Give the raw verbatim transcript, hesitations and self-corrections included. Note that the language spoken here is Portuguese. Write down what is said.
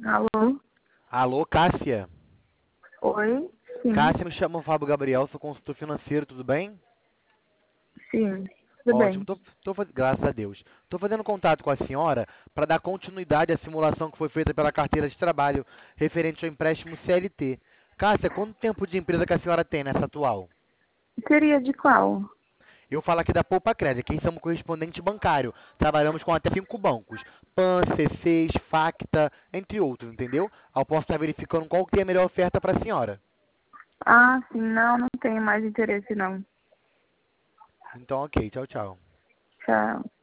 Alô? Alô, Cássia? Oi? Sim, Cássia, me chama Fábio Gabriel, sou consultor financeiro, tudo bem? sim, tudo Ótimo, bem. tô, tô, faz- graças a Deus. Estou fazendo contato com a senhora para dar continuidade à simulação que foi feita pela carteira de trabalho referente ao empréstimo C L T. Cássia, quanto tempo de empresa que a senhora tem nessa atual? Seria de qual? Eu falo aqui da Poupa Crédito, aqui somos correspondente bancário. Trabalhamos com até cinco bancos. Pan, C seis, Facta, entre outros, entendeu? Eu posso estar verificando qual que é a melhor oferta para a senhora. Ah, sim, não, não tenho mais interesse não. Então, ok, tchau, tchau. Tchau.